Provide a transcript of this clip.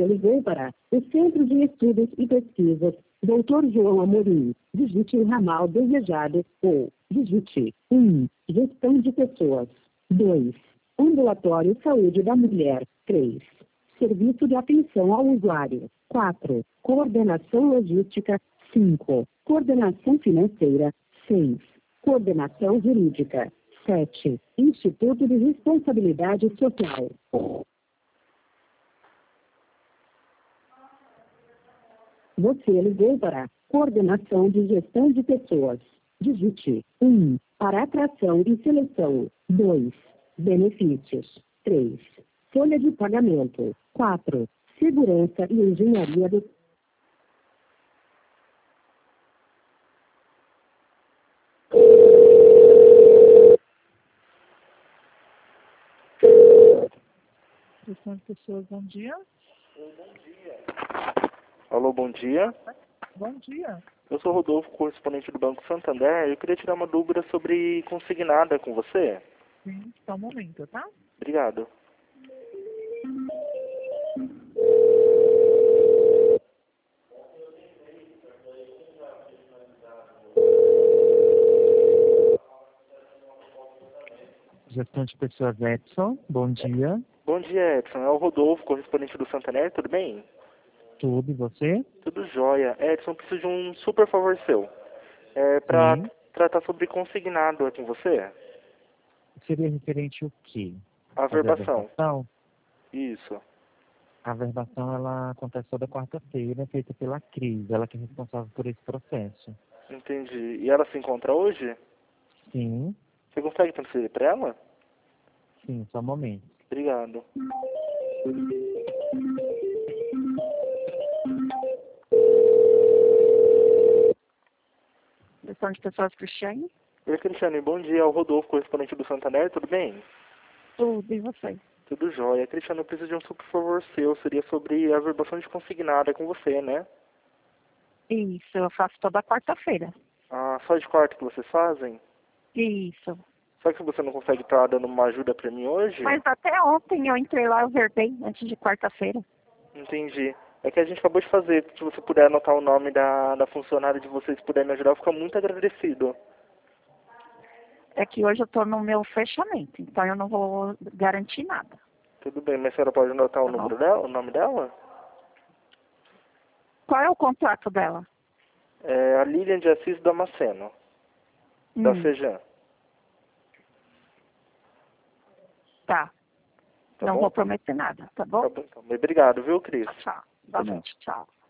ligou para o Centro de Estudos e Pesquisas Dr. João Amorim. Digite o ramal desejado ou digite 1. Gestão de pessoas. 2. Ambulatório Saúde da Mulher. 3. Serviço de atenção ao usuário. 4. Coordenação logística. 5. Coordenação financeira. 6. Coordenação jurídica. 7. Instituto de Responsabilidade Social. Você ligou para Coordenação de Gestão de Pessoas. Digite 1. Para atração e seleção. 2. Benefícios. 3. Folha de pagamento. 4. Segurança e engenharia do... Gestão de pessoas, bom dia. Alô, bom dia. Bom dia. Eu sou Rodolfo, correspondente do Banco Santander. Eu queria tirar uma dúvida sobre consignada com você. Sim, só um momento, tá? Obrigado. Gestão de pessoas, Edson, bom dia. Bom dia, Edson. É o Rodolfo, correspondente do Santander. Tudo bem? Tudo, e você? Tudo jóia. Edson, eu preciso de um super favor seu. Para Sim. tratar sobre consignado aqui com você. Seria referente ao quê? A Fazer a verbação. verbação? Isso. A verbação, ela acontece toda quarta-feira, feita pela Cris, ela que é responsável por esse processo. Entendi. E ela se encontra hoje? Sim, Você consegue transferir para ela? sim, só um momento. Obrigado. Gestão de pessoas, Cristiane? Oi, Cristiane. Bom dia. É o Rodolfo, correspondente do Santander. Tudo bem? Tudo, e você? Tudo jóia. Cristiano, eu preciso de um super favor seu. Seria sobre a verbação de consignada com você, né? Isso, eu faço toda quarta-feira. Ah, só de quarto que vocês fazem? Isso. Só que você não consegue estar dando uma ajuda pra mim hoje? Mas até ontem eu entrei lá, eu verbei antes de quarta-feira. Entendi. É que a gente acabou de fazer. Se você puder anotar o nome da funcionária de vocês e puder me ajudar, eu fico muito agradecido. É que hoje eu tô no meu fechamento, então eu não vou garantir nada. Tudo bem, mas a senhora pode anotar o Tá bom? número dela, o nome dela? Qual é o contrato dela? É a Lilian de Assis Damasceno, da Fejan. Tá. Tá Não bom? vou prometer nada, tá bom? Tá bom, então. Obrigado, viu, Cris? Tchau. Boa noite, tchau.